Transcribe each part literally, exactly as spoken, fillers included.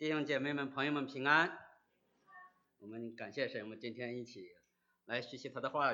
弟兄姐妹们、朋友们平安。我们感谢神，我们今天一起来学习他的话语。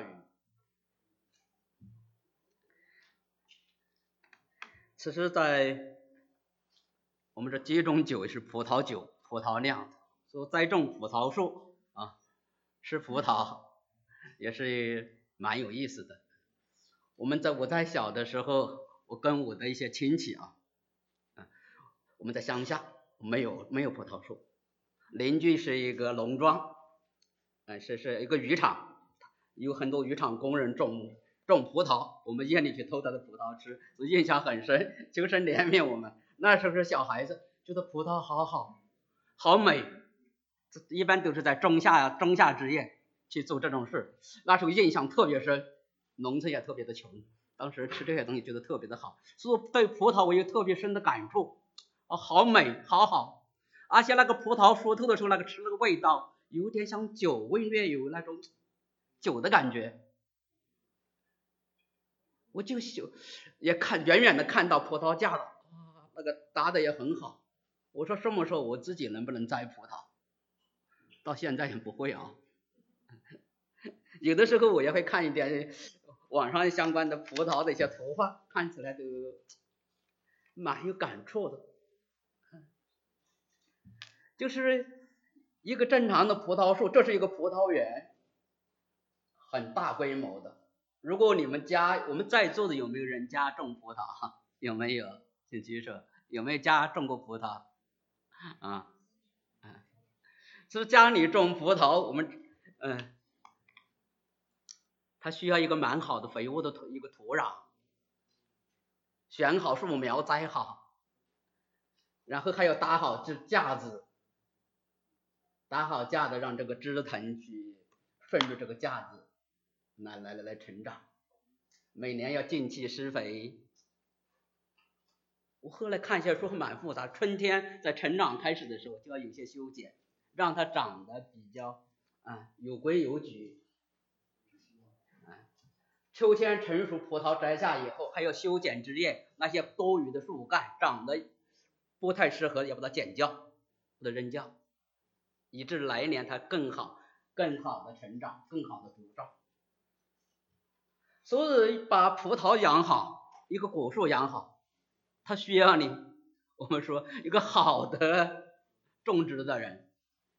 其实在我们说几种酒是葡萄酒，葡萄酿，说栽种葡萄树啊，吃葡萄也是蛮有意思的。我们在我在小的时候，我跟我的一些亲戚啊，啊我们在乡下没有没有葡萄树，邻居是一个农庄，呃、是是一个渔场，有很多渔场工人种种葡萄，我们夜里去偷他的葡萄吃，所以印象很深。求神怜悯我们，那时候是小孩子，觉得葡萄好好好美，一般都是在仲夏仲夏之夜去做这种事，那时候印象特别深。农村也特别的穷，当时吃这些东西觉得特别的好，所以对葡萄我有特别深的感触。哦，好美，好好，而且那个葡萄熟透的时候，那个吃那个味道有点像酒，味略有那种酒的感觉。我就也看远远的看到葡萄架了，啊，那个搭的也很好。我说什么时候我自己能不能摘葡萄？到现在也不会啊。有的时候我也会看一点网上相关的葡萄的一些图画，看起来都蛮有感触的。就是一个正常的葡萄树，这是一个葡萄园，很大规模的。如果你们家，我们在座的有没有人家种葡萄？有没有？请举手。有没有家种过葡萄？啊，啊，是家里种葡萄，我们嗯，它需要一个蛮好的肥沃的土一个土壤，选好树苗栽好，然后还要搭好这架子，搭好架子，让这个枝藤去顺着这个架子来来来来成长。每年要定期施肥。我后来看一下说蛮复杂，春天在成长开始的时候就要有些修剪，让它长得比较啊有规有矩。啊，秋天成熟葡萄摘下以后，还要修剪枝叶，那些多余的树干长得不太适合，要把它剪掉，把它扔掉，以致来年它更好、更好的成长，更好的茁壮。所以把葡萄养好，一个果树养好，它需要你，我们说一个好的种植的人，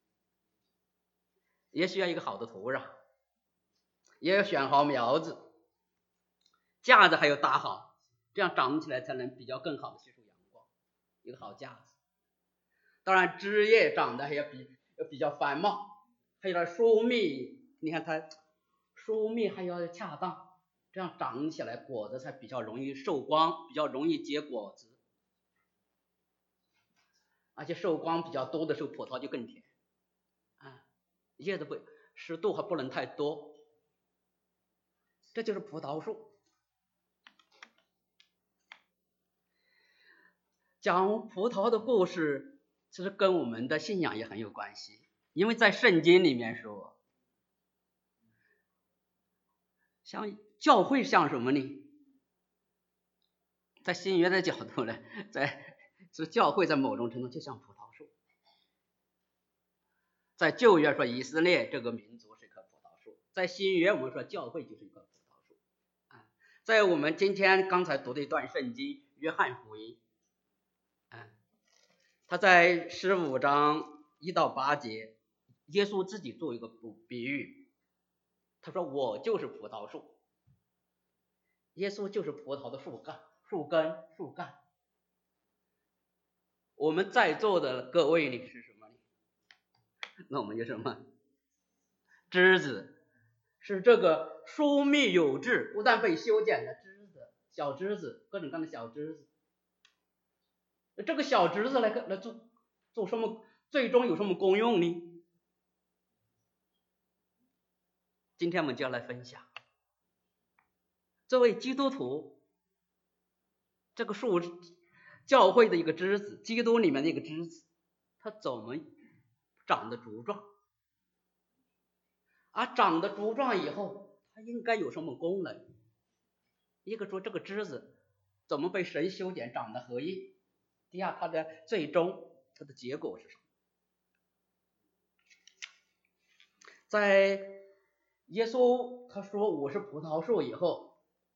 也需要一个好的土壤，也要选好苗子，架子还要搭好，这样长起来才能比较更好的吸收阳光，一个好架子。当然枝叶长得还要比要比较繁茂，还有它疏密，你看它疏密还要恰当，这样长起来果子才比较容易受光，比较容易结果子。而且受光比较多的时候，葡萄就更甜啊，叶子不湿度还不能太多。这就是葡萄树。讲葡萄的故事，其实跟我们的信仰也很有关系，因为在圣经里面说，像教会像什么呢？在新约的角度呢，在是教会在某种程度就像葡萄树。在旧约说以色列这个民族是一棵葡萄树，在新约我们说教会就是一棵葡萄树。啊，在我们今天刚才读的一段圣经约翰福音，啊，他在十五章一到八节，耶稣自己做一个比喻，他说我就是葡萄树，耶稣就是葡萄的树干、树根、树干。我们在座的各位你是什么呢？那我们就什么？枝子，是这个疏密有致，不但被修剪的枝子，小枝子，各种各样的小枝子。这个小枝子来来做做什么？最终有什么功用呢？今天我们就要来分享。作为基督徒，这个树教会的一个枝子，基督里面的一个枝子，它怎么长得茁壮？而长得茁壮以后，它应该有什么功能？一个说这个枝子怎么被神修剪长得合一，第二它的最终它的结果是什么？ 在耶稣他说我是葡萄树以后，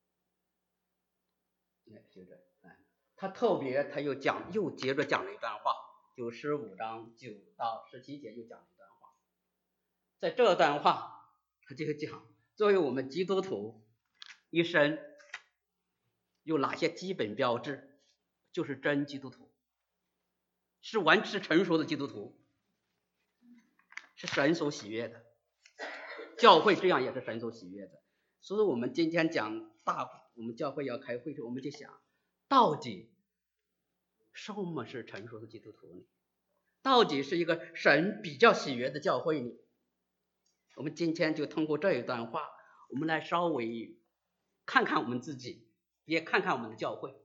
他特别他又讲又接着讲了一段话，就十五章九到十七节又讲了一段话。在这段话他就讲，作为我们基督徒一生有哪些基本标志，就是真基督徒，是完是成熟的基督徒，是神所喜悦的，教会这样也是神所喜悦的。所以我们今天讲大我们教会要开会时，我们就想到底什么是成熟的基督徒呢？到底是一个神比较喜悦的教会呢？我们今天就通过这一段话，我们来稍微看看我们自己，也看看我们的教会。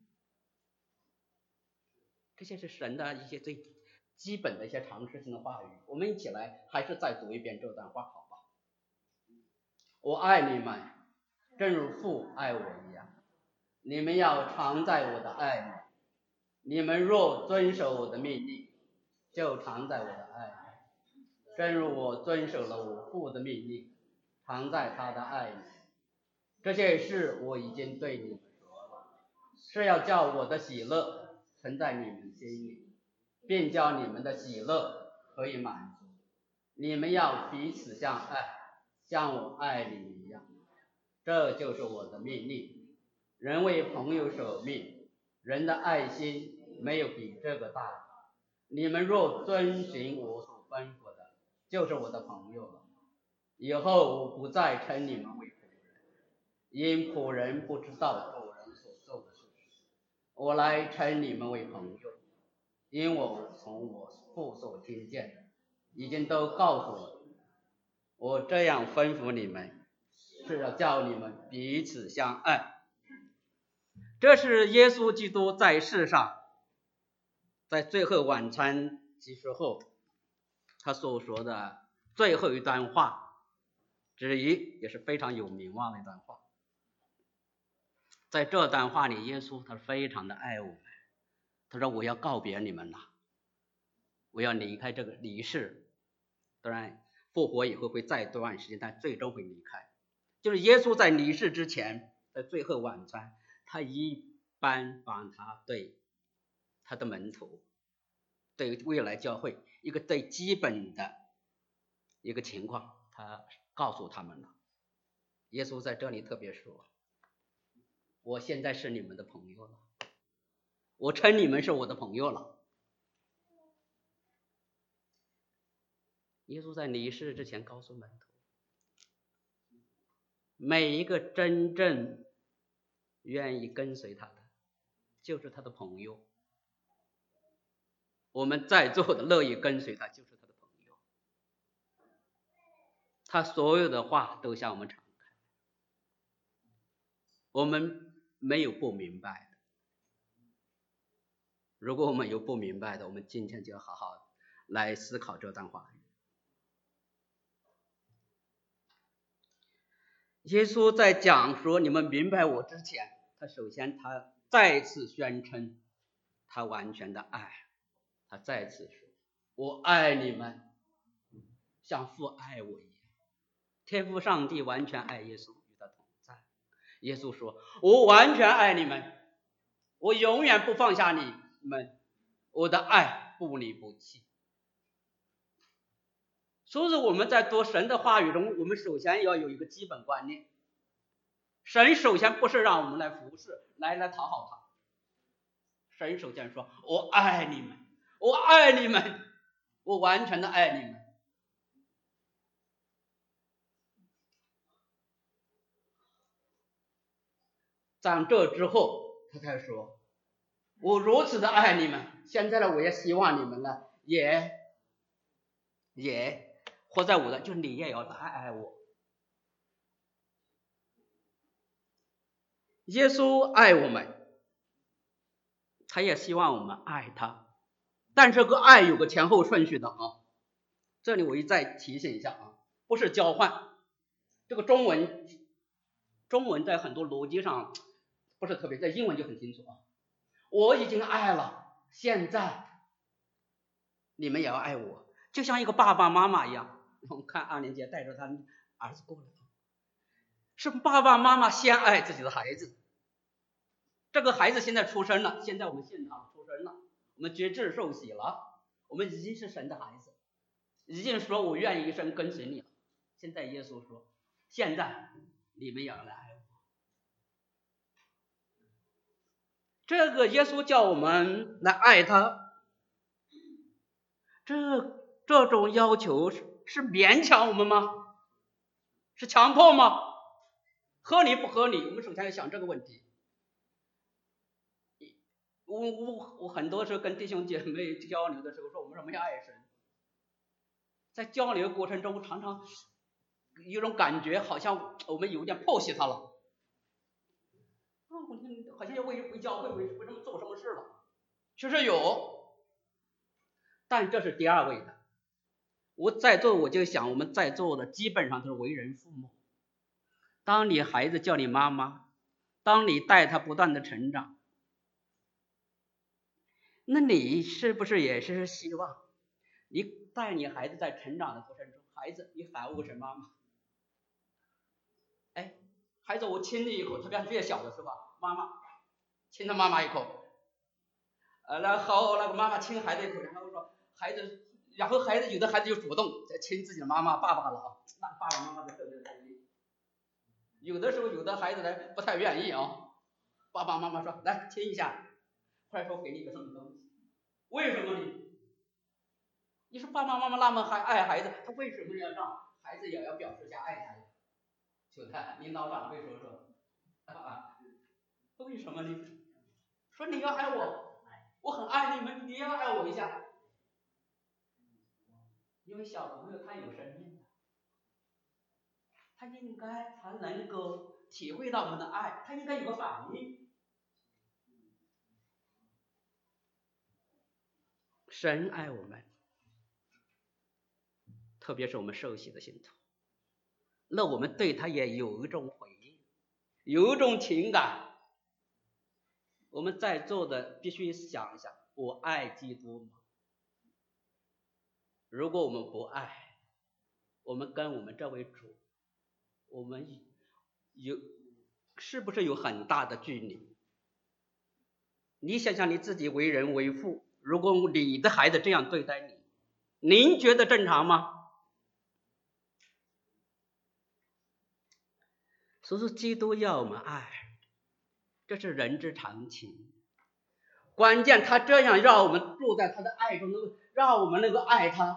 这些是神的一些最基本的一些常识性的话语，我们一起来还是再读一遍这段话好吧？我爱你们，正如父爱我一样，你们要常在我的爱里。你们若遵守我的命令，就常在我的爱里，正如我遵守了我父的命令，常在他的爱里。这些事我已经对你们说了，是要叫我的喜乐存在你们心里，并叫你们的喜乐可以满足。你们要彼此相爱，像我爱你们一样。这就是我的命令。人为朋友舍命，人的爱心没有比这个大的。你们若遵循我所吩咐的，就是我的朋友了。以后我不再称你们为仆人，因仆人不知道主人所做的事。我来称你们为朋友，因我从我父所听见的，已经都告诉我了。我这样吩咐你们，是要叫你们彼此相爱。这是耶稣基督在世上，在最后晚餐结束后，他所说的最后一段话之一，也是非常有名望的一段话。在这段话里，耶稣他非常的爱我们，他说我要告别你们了，我要离开这个离世，当然复活以后会再段时间，但最终会离开。就是耶稣在离世之前，在最后晚餐，他一般把他对他的门徒，对未来教会一个最基本的一个情况，他告诉他们了。耶稣在这里特别说，我现在是你们的朋友了，我称你们是我的朋友了。耶稣在离世之前告诉门徒，每一个真正愿意跟随他的，就是他的朋友。我们在座的乐意跟随他，就是他的朋友。他所有的话都向我们敞开，我们没有不明白的。如果我们有不明白的，我们今天就要好好来思考这段话。耶稣在讲说你们明白我之前，他首先他再次宣称他完全的爱，他再次说我爱你们，像父爱我一样。天父上帝完全爱耶稣，与他同在。耶稣说我完全爱你们，我永远不放下你们，我的爱不离不弃。所以我们在读神的话语中，我们首先要有一个基本观念，神首先不是让我们来服侍，来来讨好他。神首先说我爱你们，我爱你们，我完全的爱你们。在这之后他才说我如此的爱你们，现在呢我也希望你们呢也也活在我的，就你也要爱爱我。耶稣爱我们，他也希望我们爱他，但这个爱有个前后顺序的啊。这里我一再提醒一下啊，不是交换。这个中文中文在很多逻辑上不是特别，在英文就很清楚啊。我已经爱了，现在你们也要爱我，就像一个爸爸妈妈一样， 我们看二年级带着他儿子过来，是爸爸妈妈先爱自己的孩子。这个孩子现在出生了，现在我们现场出生了，我们觉志受洗了，我们已经是神的孩子，已经说我愿意一生跟随你了。现在耶稣说，现在你们要来爱我。这个耶稣叫我们来爱他，这这种要求是是勉强我们吗？是强迫吗？合理不合理？我们首先要想这个问题。我我我很多时候跟弟兄姐妹交流的时候说，我们说我们要爱神，在交流过程中常常有种感觉，好像我们有点剖析他了。啊，我听好像要为为教会为为什么做什么事了？确实有，但这是第二位的。我在座我就想，我们在座的基本上都是为人父母。当你孩子叫你妈妈，当你带他不断的成长，那你是不是也是希望你带你孩子在成长的过程中，孩子你喊我是妈妈，哎，孩子我亲你一口，特别越小的时候，妈妈亲他妈妈一口，呃，然后那个妈妈亲孩子一口，然后说孩子，然后孩子有的孩子就主动在亲自己的妈妈爸爸了啊，那爸爸妈妈的特别开心。有的时候有的孩子呢不太愿意啊，爸爸妈妈说来亲一下，或者说给你个什么东西，为什么呢？你说爸爸妈妈那么还爱孩子，他为什么要让孩子也要表示一下爱他呀？就看领导长辈说说，啊，为什么呢？说你要爱我，我很爱你们，你也要爱我一下。因为小朋友他有生命的，他应该他能够体会到我们的爱，他应该有个反应。神爱我们，特别是我们受洗的信徒，那我们对他也有一种回应，有一种情感。我们在座的必须想一想，我爱基督吗？如果我们不爱，我们跟我们这位主，我们有是不是有很大的距离？你想想你自己为人为父，如果你的孩子这样对待你，您觉得正常吗？所以说基督要我们爱，这是人之常情。关键他这样让我们住在他的爱中，让我们能够爱他，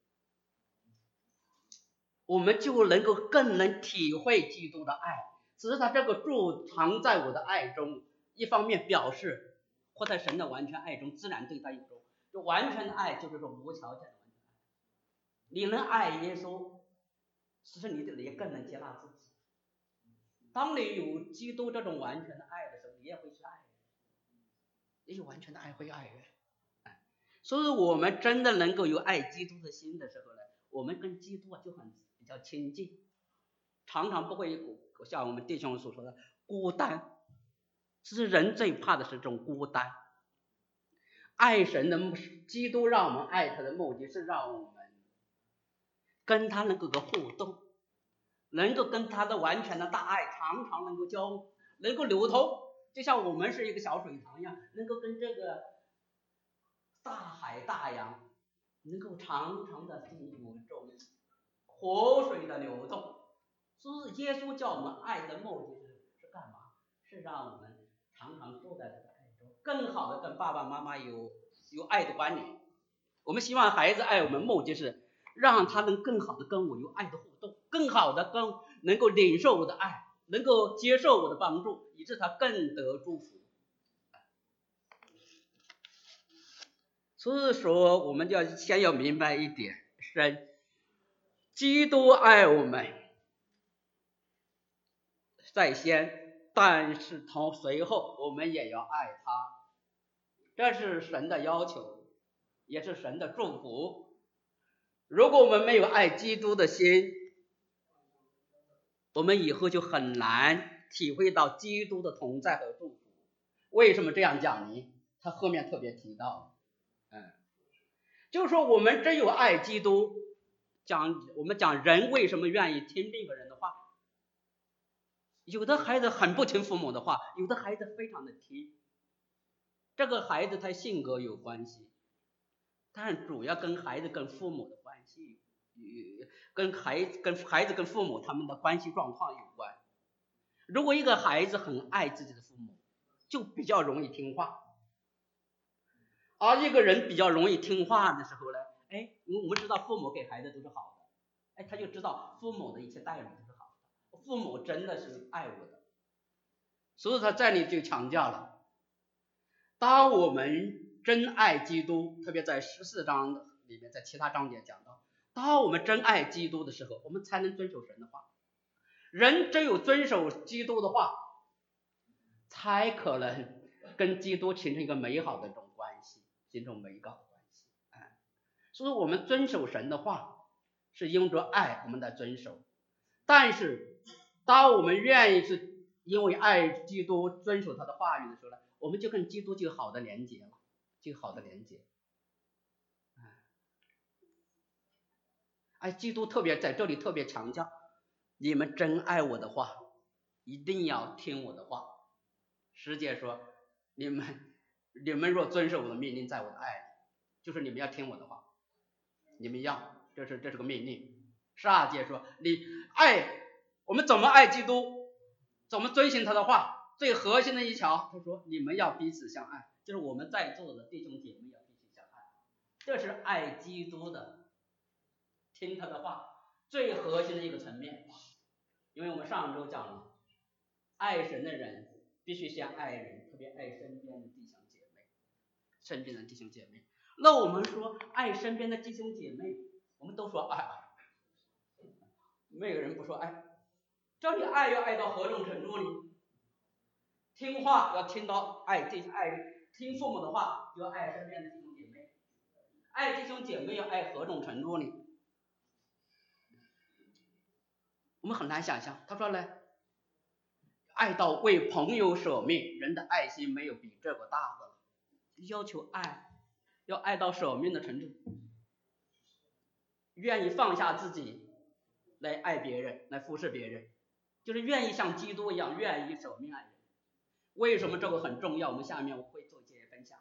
我们就能够更能体会基督的爱。只是他这个住藏在我的爱中，一方面表示活在神的完全爱中，自然对他有种就完全的爱，就是说无条件的完全爱。你能爱耶稣，其实你也更能接纳自己。当你有基督这种完全的爱的时候，你也会去爱人，也有完全的爱会爱人。所以我们真的能够有爱基督的心的时候呢，我们跟基督啊就很比较亲近，常常不会像我们弟兄所说的孤单。其实人最怕的是这种孤单。爱神的基督让我们爱他的目的是让我们跟他能够个互动，能够跟他的完全的大爱常常能够交，能够流通，就像我们是一个小水塘一样，能够跟这个大海大洋能够常常的进入这种活水的流动。所以耶稣叫我们爱的目的是是干嘛？是让我们常常住在这个爱中，更好的跟爸爸妈妈有有爱的关联。我们希望孩子爱我们，目的是让他能更好的跟我有爱的互动，更好的跟能够领受我的爱，能够接受我的帮助，以致他更得祝福。所以说我们就要先要明白一点，神基督爱我们在先，但是同随后我们也要爱他，这是神的要求，也是神的祝福。如果我们没有爱基督的心，我们以后就很难体会到基督的同在和祝福。为什么这样讲呢？他后面特别提到，嗯，就是说我们真有爱基督， 讲我们讲人为什么愿意听另一个人的话，有的孩子很不听父母的话，有的孩子非常的听，这个孩子他性格有关系，但主要跟孩子跟父母的关系，跟孩子跟孩子跟父母他们的关系状况有关。如果一个孩子很爱自己的父母，就比较容易听话，而一个人比较容易听话的时候呢，哎，我们知道父母给孩子都是好的，哎，他就知道父母的一切带领都是好的，父母真的是爱我的。所以他这里就强调了，当我们真爱基督，特别在十四章里面，在其他章节讲到，当我们真爱基督的时候，我们才能遵守神的话。人只有遵守基督的话，才可能跟基督形成一个美好的这种关系，形成美好的关系。哎，所以我们遵守神的话，是因着爱我们在遵守。但是，当我们愿意是因为爱基督遵守他的话语的时候呢，我们就跟基督就有好的连结了，就有好的连结。哎，基督特别在这里特别强调，你们真爱我的话，一定要听我的话。十节说，你们你们若遵守我的命令，在我的爱里，就是你们要听我的话，你们要，这是这是个命令。十二节说，你爱我们怎么爱基督，怎么遵循他的话，最核心的一条，他说你们要彼此相爱，就是我们在座的弟兄姐妹要彼此相爱，这是爱基督的，听他的话最核心的一个层面。因为我们上周讲了，爱神的人必须先爱人，特别爱身边的弟兄姐妹，身边的弟兄姐妹。那我们说爱身边的弟兄姐妹，我们都说爱，没有人不说爱。这里爱要爱到何种程度呢？听话要听到爱这爱，听父母的话就要爱身边的弟兄姐妹。爱弟兄姐妹要爱何种程度呢？我们很难想象。他说呢，爱到为朋友舍命，人的爱心没有比这个大的了。要求爱，要爱到舍命的程度，愿意放下自己来爱别人，来服侍别人，就是愿意像基督一样，愿意舍命爱人。为什么这个很重要？我们下面我会做一些分享。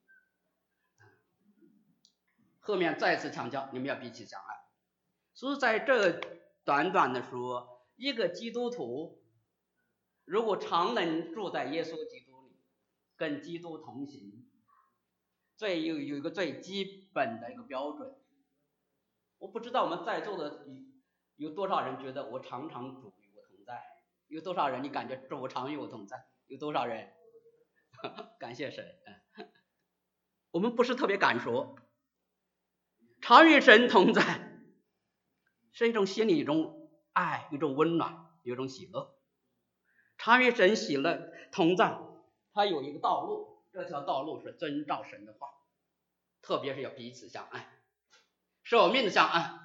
后面再次强调，你们要彼此相爱。所以在这短短的说，一个基督徒如果常能住在耶稣基督里，跟基督同行，这有有一个最基本的一个标准。我不知道我们在座的有多少人觉得我常常主与我同在，有多少人你感觉主常与我同在，有多少人感谢神。我们不是特别敢说，常与神同在是一种心里一种爱，一种温暖，有一种喜乐。常与神喜乐同在，它有一个道路，这条道路是遵照神的话，特别是要彼此相爱，舍命的相爱。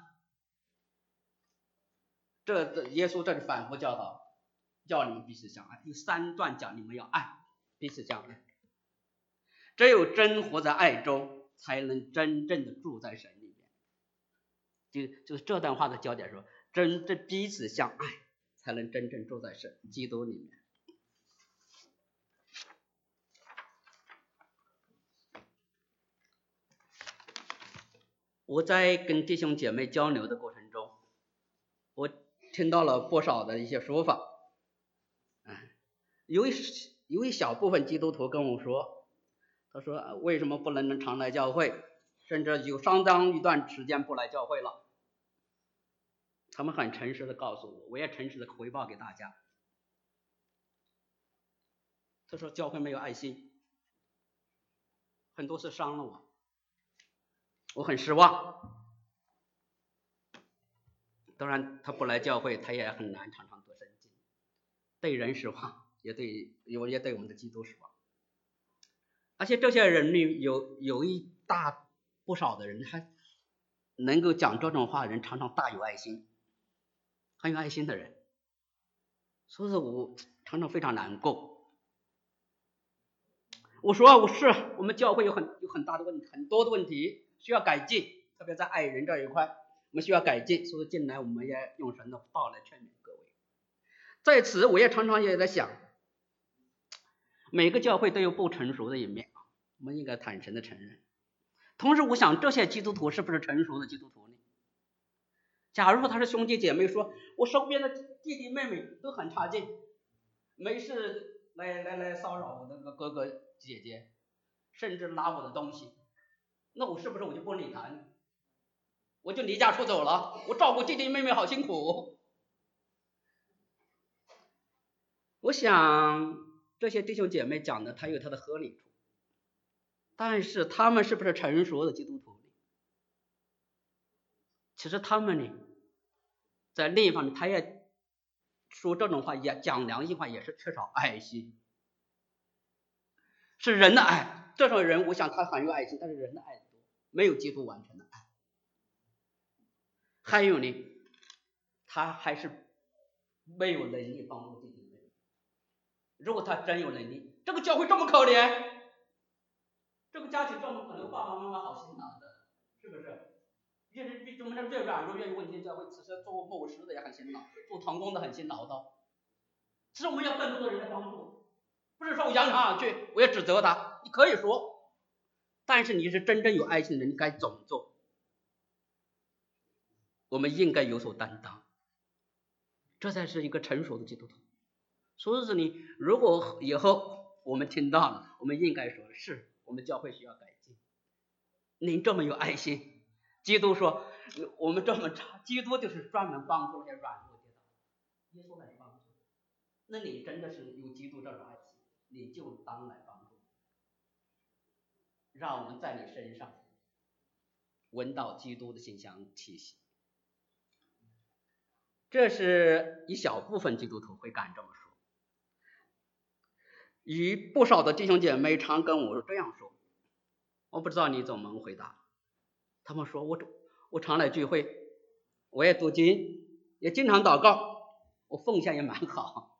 这耶稣这里反复教导，叫你们彼此相爱。第三段讲你们要爱，彼此相爱。只有真活在爱中，才能真正的住在神里面。就就是这段话的焦点说，真正彼此相爱，才能真正住在神基督里面。我在跟弟兄姐妹交流的过程中，我听到了不少的一些说法。有一有一小部分基督徒跟我说，他说为什么不能常来教会，甚至有相当一段时间不来教会了。他们很诚实的告诉我，我也诚实的回报给大家。他说教会没有爱心，很多次伤了我，我很失望。当然他不来教会，他也很难常常得圣经，对人失望，也对也对我们的基督失望。而且这些人里有有一大不少的人，还能够讲这种话的人常常大有爱心，很有爱心的人，所以我常常非常难过。我说我是我们教会有很有很大的问题，很多的问题需要改进，特别在爱人这一块。 我们需要改进，所以近来我们也用神的道来劝勉各位。在此我也常常也在想，每个教会都有不成熟的一面，我们应该坦诚的承认。同时我想这些基督徒是不是成熟的基督徒呢？假如说他是兄弟姐妹，说我身边的弟弟妹妹都很差劲，没事来来来骚扰我的那个哥哥姐姐，甚至拿我的东西，那我是不是我就不理他呢？我就离家出走了，我照顾弟弟妹妹好辛苦。我想这些弟兄姐妹讲的他有他的合理处，但是他们是不是成熟的基督徒呢？其实他们呢，在另一方面他也说这种话，也讲良心话，也是缺少爱心，是人的爱。这种人我想他很有爱心，但是人的爱多，没有基督完全的爱。还有呢，他还是没有能力帮助弟兄妹妹。如果他真有能力，这个教会这么可怜，这个家庭这么可能爸爸妈妈好辛劳的，是不是？越越我们这越软弱越有问题的教会，其实做牧师的也很辛劳，做堂工的很辛劳的。其实我们要更多的人来帮助，不是说我扬长而去，我要指责他，你可以说，但是你是真正有爱心的人，你该怎么做？我们应该有所担当，这才是一个成熟的基督徒。所以说你如果以后我们听到了，我们应该说是我们教会需要改进。您这么有爱心，基督说我们这么差，基督就是专门帮助那些软弱跌倒，耶稣来帮助。那你真的是有基督这种爱心，你就当来帮助，让我们在你身上闻到基督的馨香气息。这是一小部分基督徒会敢这么说，与不少的弟兄姐妹常跟我这样说，我不知道你怎么回答。他们说我我常来聚会，我也读经，也经常祷告，我奉献也蛮好。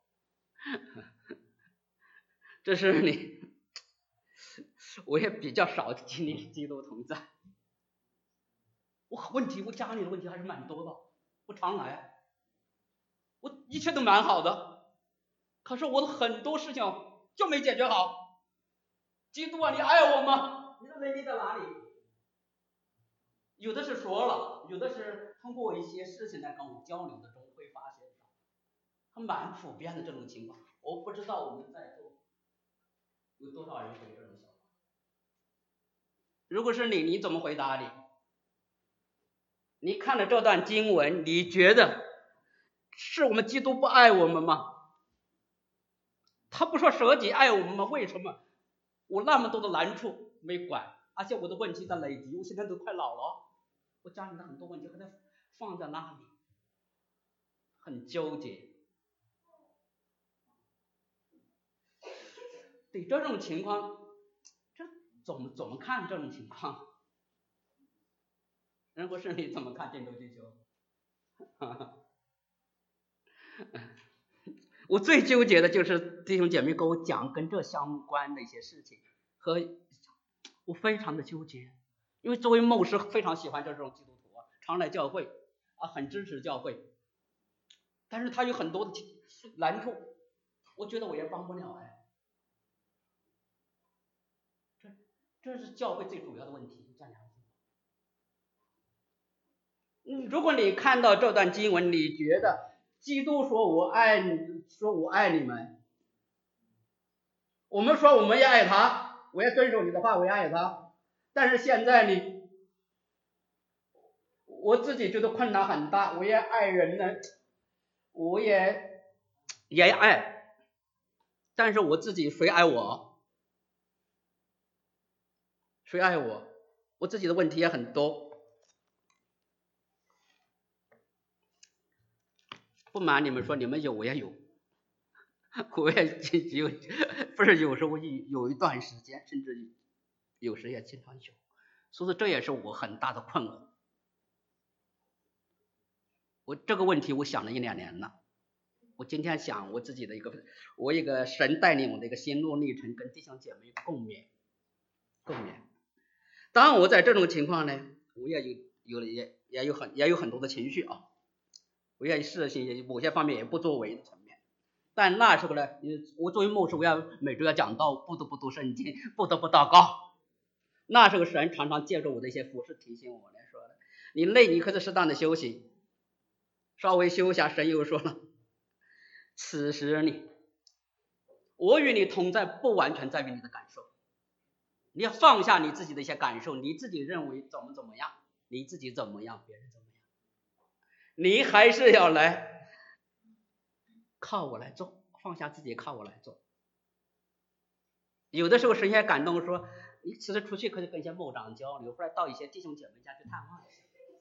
这是你，我也比较少经历基督同在。我问题，我家里的问题还是蛮多的，我常来，我一切都蛮好的，可是我的很多事情就没解决好。基督啊，你爱我吗？你的能力在哪里？有的是说了，有的是通过一些事情来跟我交流的中会发现到，还蛮普遍的这种情况。我不知道我们在座有多少人会有这种想法。如果是你，你怎么回答你？你看了这段经文，你觉得是我们基督不爱我们吗？他不说舍己爱我们吗？为什么我那么多的难处没管，而且我的问题在累积，我现在都快老了，我家里的很多问题还在放在那里，很纠结。对这种情况，这怎么怎么看这种情况？如果是你怎么看定州追求？我最纠结的就是弟兄姐妹跟我讲跟这相关的一些事情，和我非常的纠结，因为作为牧师非常喜欢这种基督徒啊，常来教会啊，很支持教会，但是他有很多的难处，我觉得我也帮不了哎，这这是教会最主要的问题，这样。嗯，如果你看到这段经文，你觉得基督说我爱你，说我爱你们，我们说我们也爱他，我也遵守你的话，我也爱他，但是现在呢，我自己觉得困难很大，我也爱人呢，我也也爱，但是我自己谁爱我？谁爱我？我自己的问题也很多。不瞒你们说，你们有我也有，我也有，不是有时候有一段时间，甚至有时也经常有，所以这也是我很大的困惑。我这个问题我想了一两年了，我今天想我自己的一个，我一个神带领我的一个心路历程，跟弟兄姐妹共勉，共勉。当然我在这种情况呢，我也有有也也有很也有很多的情绪啊，我愿意事情某些方面也不作为的层面。但那时候呢，我作为牧师，我要每周要讲道，不得不读圣经，不得不祷告。那时候神常常借着我的一些服事提醒我来说的，你累你可以适当的休息，稍微休一下。神又说了，此时你我与你同在，不完全在于你的感受，你要放下你自己的一些感受，你自己认为怎么怎么样，你自己怎么样，别人怎么样，你还是要来靠我来做，放下自己靠我来做。有的时候神也感动说，你其实出去可以跟一些牧长交流，或者到一些弟兄姐妹家去探望一下。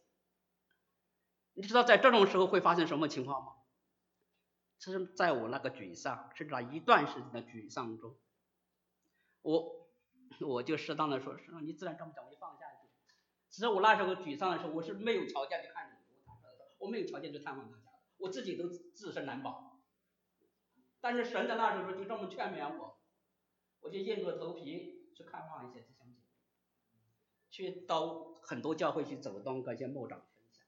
你知道在这种时候会发生什么情况吗？其实在我那个沮丧，甚至一段时间的沮丧中，我我就适当的说，你自然这么讲，我就放下一点。其实我那时候沮丧的时候，我是没有条件去看你，我没有条件去探望大家，我自己都自身难保。但是神在那时候就这么劝勉我，我就硬着头皮去看望一些弟兄姐妹，去到很多教会去走动，跟一些牧长分享。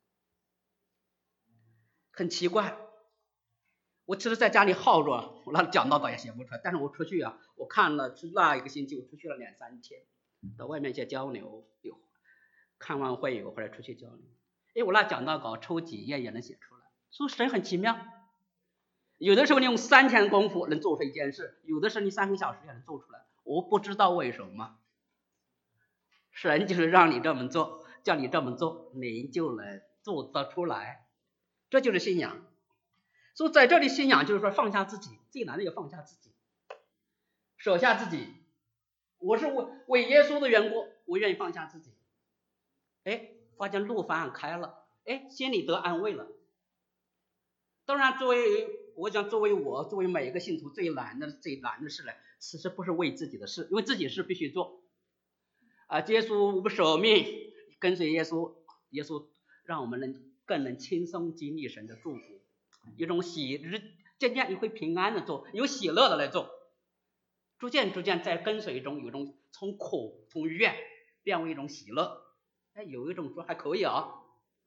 很奇怪，我其实在家里耗着，我那讲道稿也写不出来，但是我出去啊，我看了那一个星期，我出去了两三天，到外面一些交流，有看望会友或者出去交流，哎，我那讲道稿抽几页也能写出来，所以神很奇妙。有的时候你用三天功夫能做出一件事，有的时候你三个小时也能做出来，我不知道为什么，神就是让你这么做，叫你这么做，你就能做得出来，这就是信仰。所以在这里信仰就是说放下自己，最难的要放下自己，舍下自己。我是为为耶稣的缘故，我愿意放下自己。哎，发现路反而开了，哎，心里得安慰了。当然作为我想作为我作为每一个信徒最难的最难的事呢，其实不是为自己的事，因为自己事必须做啊。耶稣舍命跟随耶稣，耶稣让我们能更能轻松经历神的祝福，一种喜渐渐你会平安的做，有喜乐的来做，逐渐逐渐在跟随中有一种从苦从怨变为一种喜乐。哎，有一种说还可以啊，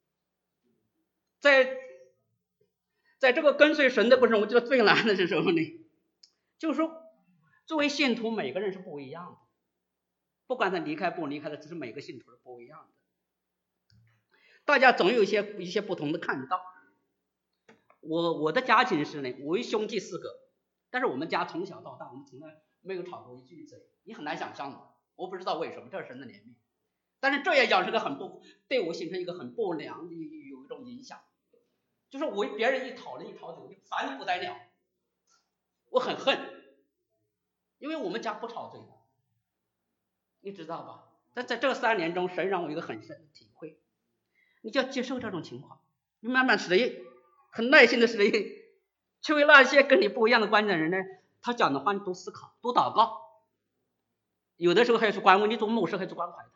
在在这个跟随神的过程中，我觉得最难的是什么呢？就是说作为信徒每个人是不一样的，不管他离开不离开的，只是每个信徒是不一样的，大家总有一些一些不同的看到。我我的家庭是呢，我兄弟四个，但是我们家从小到大我们从来没有吵过一句嘴，你很难想象的，我不知道为什么，这是神的怜悯。但是这也养成个很不对我形成一个很不良的有一种影响，就是我别人一讨论一吵嘴，我就烦得不得了，我很恨，因为我们家不吵嘴的，你知道吧？但在这三年中，神让我有一个很深的体会，你就要接受这种情况，你慢慢适应，很耐心的适应，去为那些跟你不一样的观点的人呢，他讲的话你多思考，多祷告，有的时候还是关怀，你做牧师还是关怀他，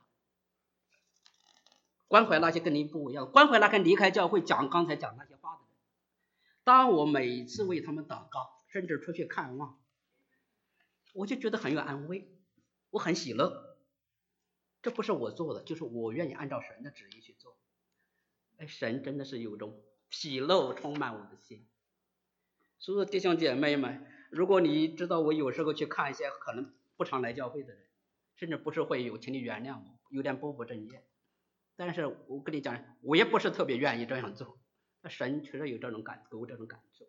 关怀那些跟你不一样，关怀那些离开教会讲刚才讲那些话的人。当我每次为他们祷告，甚至出去看望，我就觉得很有安慰，我很喜乐。这不是我做的，就是我愿意按照神的旨意去做。哎，神真的是有种喜乐充满我的心。所有弟兄姐妹们，如果你知道我有时候去看一些可能不常来教会的人，甚至不是会友，请你原谅我，有点不务正业。但是我跟你讲，我也不是特别愿意这样做，神确实有这种感，给我这种感受。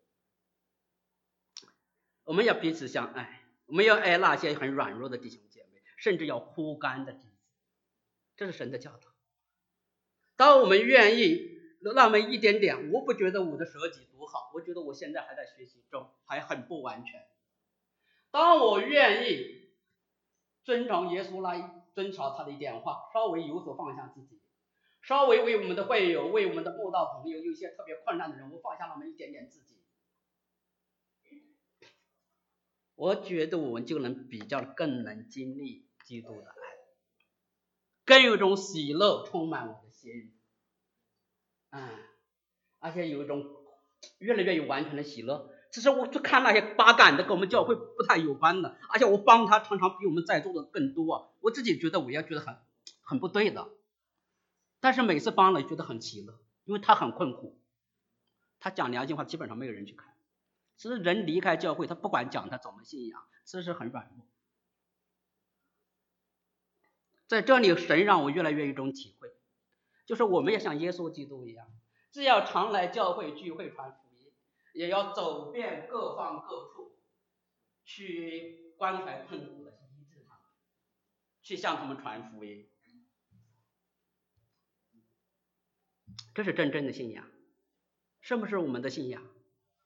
我们要彼此相爱，我们要爱那些很软弱的弟兄姐妹，甚至要枯干的枝子，这是神的教导。当我们愿意那么一点点，我不觉得我的舍己多好，我觉得我现在还在学习中，还很不完全。当我愿意遵从耶稣来遵守他的一点话，稍微有所放下自己，稍微为我们的会友，为我们的慕道朋友，有一些特别困难的人，我放下那么一点点自己，我觉得我们就能比较更能经历基督的爱，更有一种喜乐充满我的心，嗯，而且有一种越来越有完全的喜乐。其实我去看那些八杆的跟我们教会不太有关的，而且我帮他常常比我们在座的更多，我自己觉得我也觉得很很不对的。 但是每次帮了觉得很喜乐，因为他很困苦，他讲良心话基本上没有人去看。其实人离开教会，他不管讲他怎么信仰，其实很软弱。在这里神让我越来越有一种体会，就是我们也像耶稣基督一样，既要常来教会聚会传福音，也要走遍各方各处，去关怀困苦的，去医治他们，去向他们传福音。这是真正的信仰。是不是我们的信仰？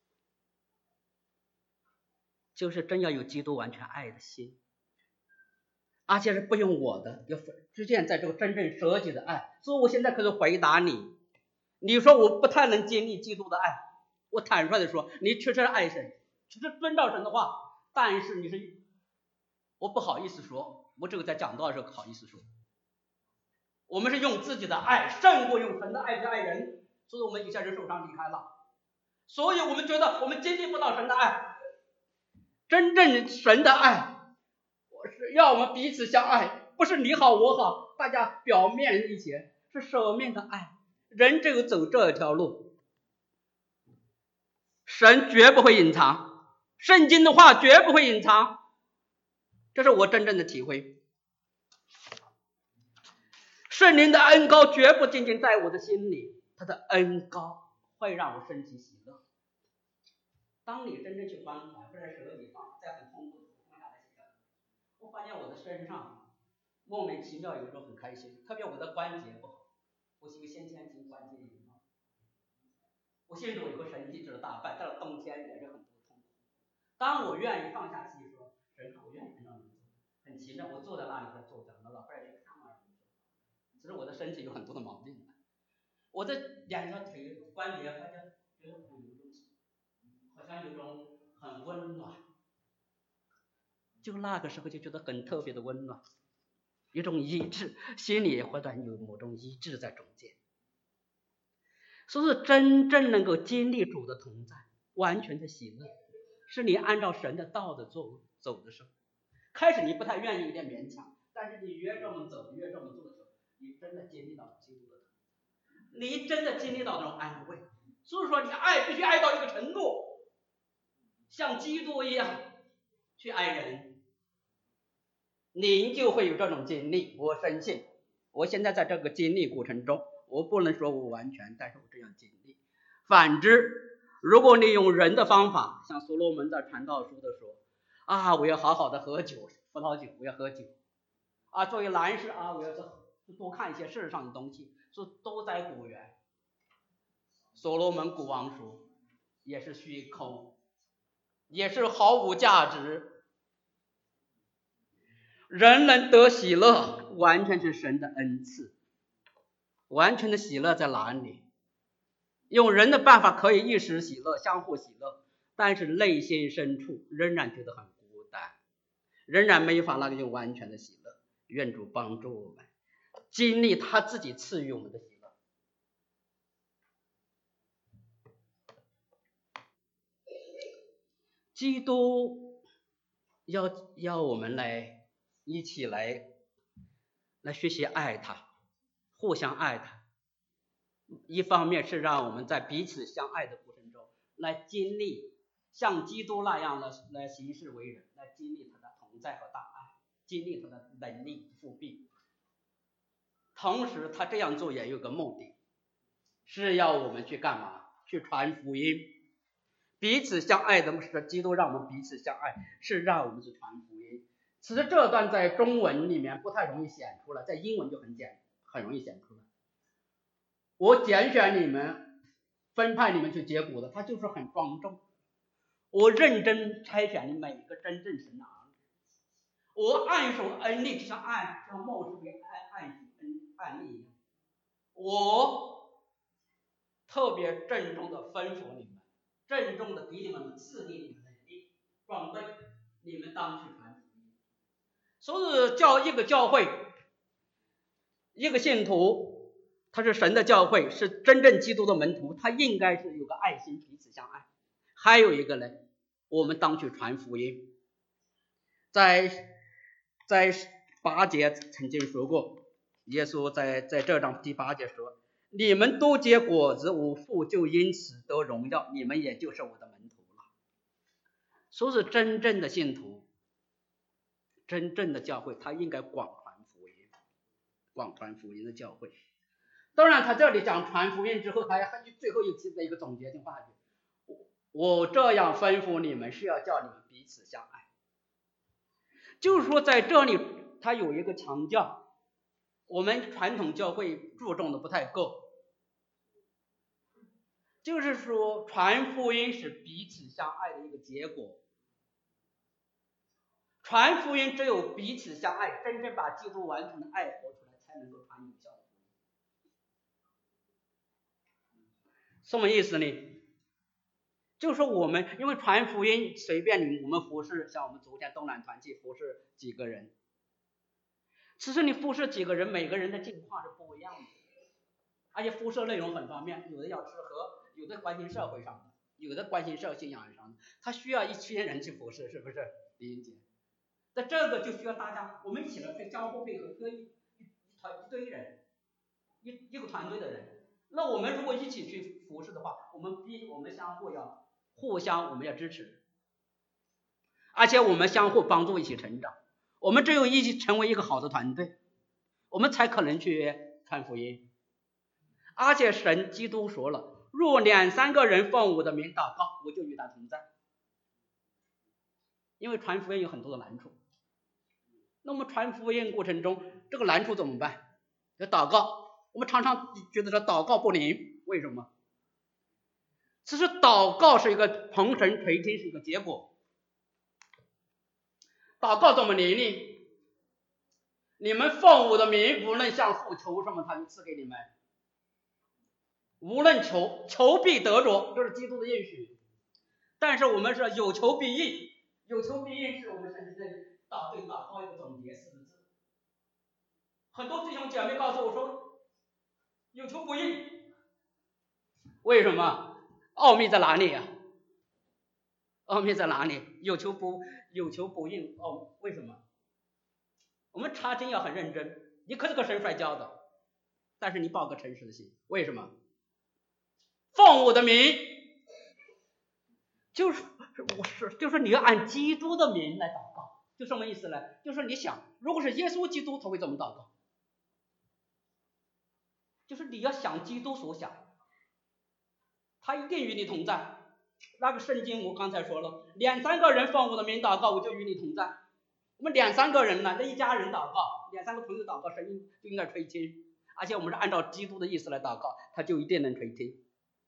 就是真要有基督完全爱的心，而且是不用我的，要实现在这个真正舍己的爱。所以我现在可以回答你，你说我不太能经历基督的爱，我坦率的说，你确实爱神，确实遵照神的话，但是你是，我不好意思说，我这个在讲道的时候不好意思说，我们是用自己的爱胜过用神的爱去爱人，所以我们有些人受伤离开了，所以我们觉得我们经历不到神的爱。真正神的爱，我是要我们彼此相爱，不是你好我好，大家表面一些，是舍命的爱。人只有走这条路，神绝不会隐藏，圣经的话绝不会隐藏，这是我真正的体会。圣灵的恩膏绝不仅仅在我的心里，他的恩膏会让我升起喜乐。当你真正去关怀或者舍己放在很痛苦的情况下的时候，我发现我的身上莫名其妙有一种很开心，特别我的关节不好，我是一个先天性关节炎，我信主以后神医治了大半，到了冬天也是很多痛苦。当我愿意放下自己说，神我愿意跟着你做，很奇妙，我坐在那里在坐着，我老伴儿去看我，其实我的身体有很多的毛病，我的两条腿关节发现觉得很有东西。好像有种很温暖，就那个时候就觉得很特别的温暖，有种医治，心里或者有某种医治在中间。所以真正能够经历主的同在，完全的喜乐，是你按照神的道的走走的时候，开始你不太愿意，有点勉强，但是你越这么走，越这么做的时候，你真的经历到基督的同在，你真的经历到那种安慰。所以说你爱必须爱到一个程度，像基督一样去爱人，您就会有这种经历。我深信，我现在在这个经历过程中，我不能说我完全，但是我这样经历。反之，如果你用人的方法，像所罗门在传道书的说啊，我要好好的喝酒，葡萄酒，我要喝酒啊，作为男士啊，我要多看一些世上的东西，说都在古源。所罗门古王书也是虚空，也是毫无价值。人能得喜乐，完全是神的恩赐。完全的喜乐在哪里？用人的办法可以一时喜乐，相互喜乐，但是内心深处仍然觉得很孤单，仍然没法那个用完全的喜乐。愿主帮助我们经历他自己赐予我们的喜乐。基督要要我们来一起来来学习爱他，互相爱他。一方面是让我们在彼此相爱的过程中来经历像基督那样的来行事为人，来经历他的同在和大爱，经历他的能力复辟。同时他这样做也有个目的，是要我们去干嘛？去传福音。彼此相爱的是基督让我们彼此相爱，是让我们去传福音。其实这段在中文里面不太容易显出来，在英文就很简很容易显出来。我拣选你们，分派你们去结果的，他就是很庄重。我认真筛选你每一个真正神的儿女，我按手恩力，像按像末世为按按手恩按力一样。我特别郑重的吩咐你们，郑重的给你们赐给你们能力装备，你们当去传福音。所以教一个教会，一个信徒。他是神的教会，是真正基督的门徒，他应该是有个爱心，彼此相爱。还有一个呢，我们当去传福音。在在八节曾经说过， 耶稣在在这章第八节说，你们都结果子，我父就因此得荣耀，你们也就是我的门徒了。说是真正的信徒，真正的教会，他应该广传福音，广传福音的教会。当然他这里讲传福音之后，还还最后一期的一个总结性话语，我这样吩咐你们是要叫你们彼此相爱。就是说在这里他有一个强调，我们传统教会注重的不太够，就是说传福音是彼此相爱的一个结果，传福音只有彼此相爱，真正把基督完全的爱活出来，才能够传有效的福音。什么意思呢？就是说我们因为传福音随便你我们服侍，像我们昨天东南团契服侍几个人，其实你服侍几个人，每个人的境况是不一样的，而且服侍内容很方面，有的要吃喝，有的关心社会上的，有的关心社会信仰上的，他需要一群人去服侍，是不是李英姐？那这个就需要大家我们一起来相互配合，一一团一堆人，一一个团队的人。那我们如果一起去服侍的话，我们必我们相互要互相我们要支持，而且我们相互帮助，一起成长。我们只有一起成为一个好的团队，我们才可能去传福音。而且神基督说了，若两三个人奉我的名祷告，我就与他同在。因为传福音有很多的难处，那么传福音过程中这个难处怎么办？要祷告。我们常常觉得说祷告不灵，为什么？其实祷告是一个从神垂听，是一个结果。祷告怎么灵呢？你们奉我的名，无论向父求什么，他就赐给你们。无论求，求必得着，这是基督的应许。但是我们是有求必应，有求必应是我们圣经的祷对祷告一个总结四个字。很多弟兄姐妹告诉我说，有求不应，为什么？奥秘在哪里呀、啊？奥秘在哪里？有求不有求不应哦？为什么？我们查经要很认真，你可是个神摔跤的，但是你报个诚实的信，为什么？奉我的名，就是我是就是你要按基督的名来祷告，就什么意思呢？就是你想，如果是耶稣基督，他会怎么祷告？就是你要想基督所想，他一定与你同在。那个圣经我刚才说了，两三个人奉我的名祷告，我就与你同在。我们两三个人呢，那一家人祷告，两三个朋友祷告，神就应该垂听。而且我们是按照基督的意思来祷告，他就一定能垂听。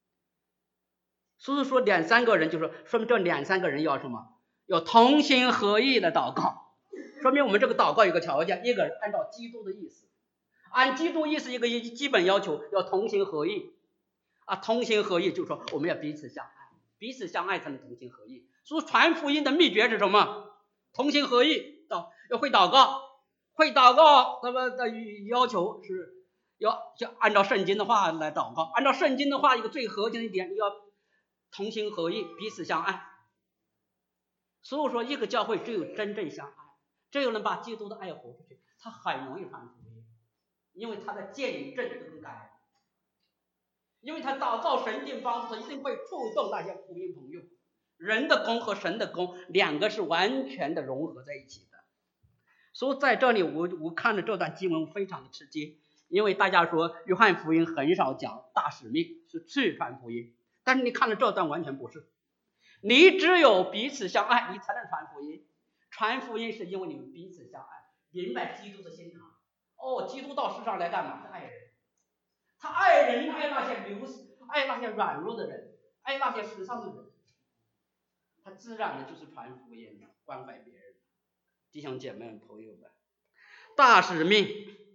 所以说两三个人就是说明这两三个人要什么？要同心合意的祷告，说明我们这个祷告有个条件，一个人按照基督的意思。按基督意思一个基本要求，要同心合意啊，同心合意就是说我们要彼此相爱，彼此相爱才能同心合意。所以传福音的秘诀是什么？同心合意，要会祷告，会祷告，那么的要求是要要按照圣经的话来祷告，按照圣经的话一个最核心的一点，要同心合意，彼此相爱。所以说一个教会只有真正相爱，只有能把基督的爱活出去，它很容易传福音。因为他的见证更感人，因为他祷告神定帮助，他一定会触动那些福音朋友。人的功和神的功两个是完全的融合在一起的。所以在这里我我看了这段经文非常的吃惊，因为大家说约翰福音很少讲大使命，是去传福音，但是你看了这段完全不是，你只有彼此相爱，你才能传福音。传福音是因为你们彼此相爱，明白基督的心肠。哦，基督到世上来干嘛？他爱人，他爱人，爱那些流失，爱那些软弱的人，爱那些失丧的人，他自然的就是传福音，关怀别人。弟兄姐妹们朋友们，大使命，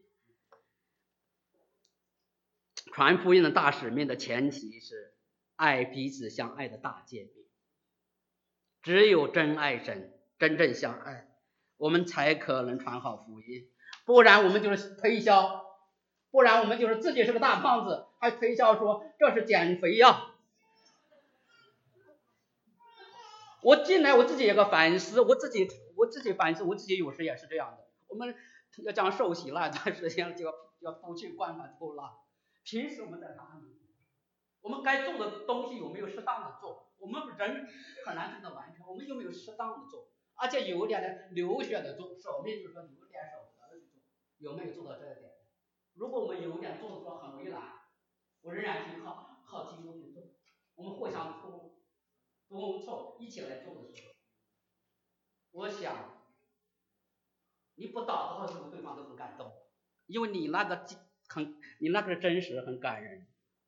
传福音的大使命的前提是爱彼此相爱的大诫命。只有真爱神，真正相爱，我们才可能传好福音。不然我们就是推销，不然我们就是自己是个大胖子，还推销说这是减肥药。我进来我自己有个反思，我自己我自己反思，我自己有时也是这样的。我们要讲受洗了，但是要要不去惯犯偷懒，平时我们在哪里？我们该做的东西有没有适当的做？我们人很难真的完成，我们有没有适当的做？而且有点的流血的做，舍命就是说有点舍不得的去做，有没有做到这一点？如果我们有点做的说很为难，我仍然去靠靠基督去做，我们互相督督促一起来做的时候，我想你不祷告的时候，对方都很感动，因为你那个很你那个真实很感人。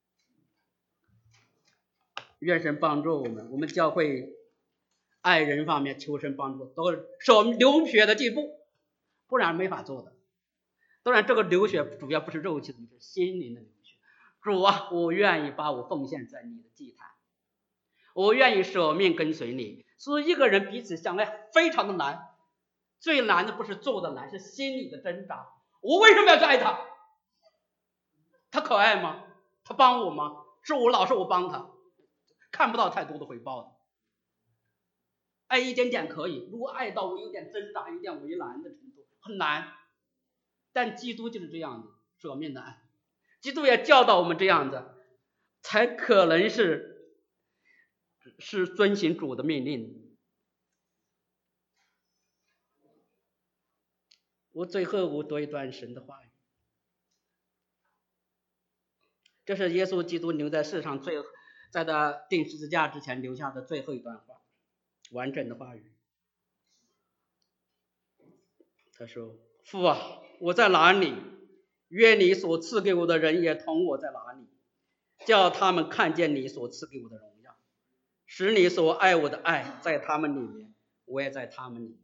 愿神帮助我们，我们教会爱人方面求神帮助，都少流血的进步，不然没法做的。当然这个流血主要不是肉体的，是心灵的流血。主啊，我愿意把我奉献在你的祭坛，我愿意舍命跟随你。所以一个人彼此相爱非常的难，最难的不是做的难，是心里的挣扎。我为什么要去爱他？他可爱吗？他帮我吗？是我老是我帮他，看不到太多的回报的。爱一点点可以，如果爱到我有点挣扎有点为难的程度很难。但基督就是这样的舍命的爱，基督也教导我们这样子，才可能是是遵行主的命令。我最后我读一段神的话语，这是耶稣基督留在世上最在他钉十字架之前留下的最后一段话，完整的话语。他说：父啊，我在哪里，愿你所赐给我的人也同我在哪里，叫他们看见你所赐给我的荣耀，使你所爱我的爱在他们里面，我也在他们里面。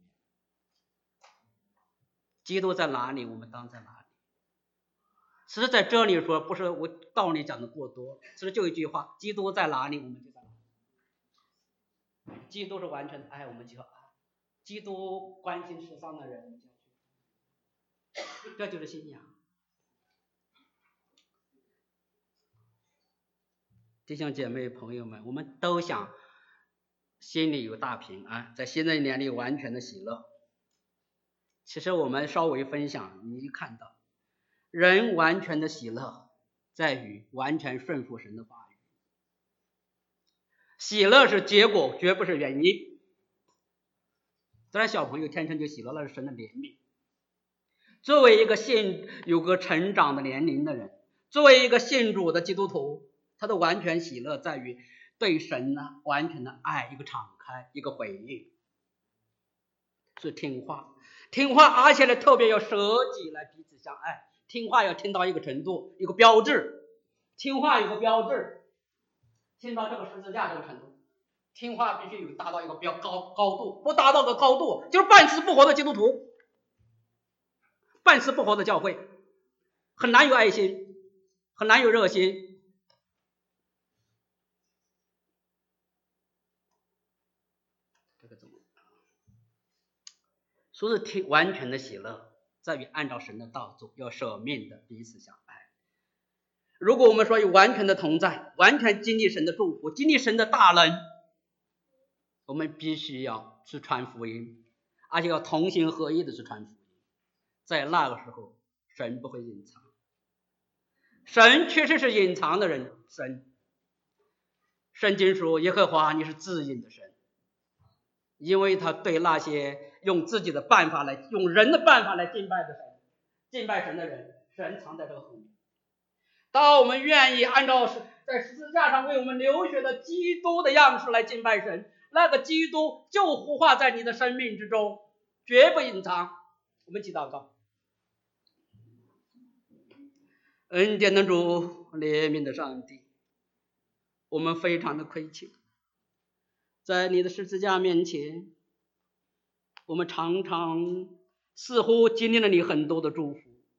基督在哪里，我们当在哪里。其实在这里说，不是我道理讲的过多，其实就一句话，基督在哪里，我们就在哪里。基督是完全的爱，我们就要爱。基督关心世上的人，我们就要去，这就是信仰。弟兄姐妹朋友们，我们都想心里有大平安，在新的一年里完全的喜乐。其实我们稍微分享，你就看到人完全的喜乐在于完全顺服神的话语。喜乐是结果，绝不是原因。当然小朋友天生就喜乐，那是神的怜悯。作为一个信有个成长的年龄的人，作为一个信主的基督徒，他的完全喜乐在于对神呢完全的爱，一个敞开，一个回应，是听话，听话，而且呢特别要舍己来彼此相爱。听话要听到一个程度，一个标志，听话有个标志，听到这个十字架这个程度，听话必须有达到一个标高高度，不达到个高度就是半死不活的基督徒，半死不活的教会，很难有爱心，很难有热心。这个怎么？所以听完全的喜乐在于按照神的道做，要舍命的彼此相爱。如果我们说有完全的同在，完全经历神的祝福，经历神的大能，我们必须要去传福音，而且要同心合一的去传福音。在那个时候，神不会隐藏。神确实是隐藏的人，神。圣经说耶和华你是自隐的神，因为他对那些用自己的办法来用人的办法来敬拜的神敬拜神的人，神藏在这个后面。当我们愿意按照在十字架上为我们流血的基督的样式来敬拜神，那个基督就孵化在你的生命之中，绝不隐藏。我们一起祷告。恩典的主，怜悯的上帝，我们非常的亏欠，在你的十字架面前，我们常常似乎经历了你很多的祝福，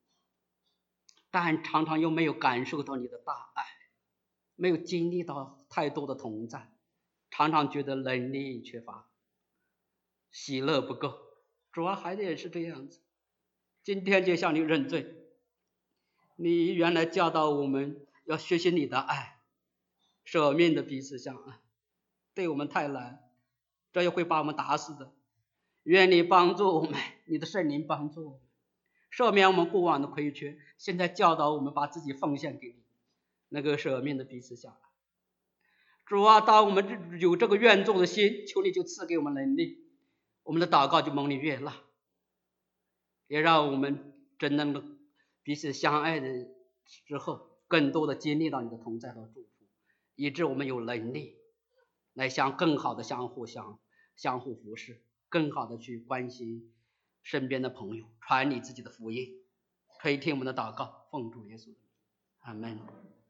但常常又没有感受到你的大爱，没有经历到太多的同在，常常觉得能力缺乏，喜乐不够。主啊，孩子也是这样子，今天就向你认罪。你原来教导我们要学习你的爱，舍命的彼此相爱，对我们太难，这也会把我们打死的。愿你帮助我们，你的圣灵帮助我们， 赦免我们过往的亏缺，现在教导我们把自己奉献给你，那个舍命的彼此相爱。主啊，当我们有这个愿做的心，求你就赐给我们能力，我们的祷告就蒙你悦纳，也让我们真正的彼此相爱的之后，更多的经历到你的同在和祝福，以致我们有能力来相更好的相互相相互服侍，更好的去关心身边的朋友，传你自己的福音。可以听我们的祷告，奉主耶稣的名，阿们。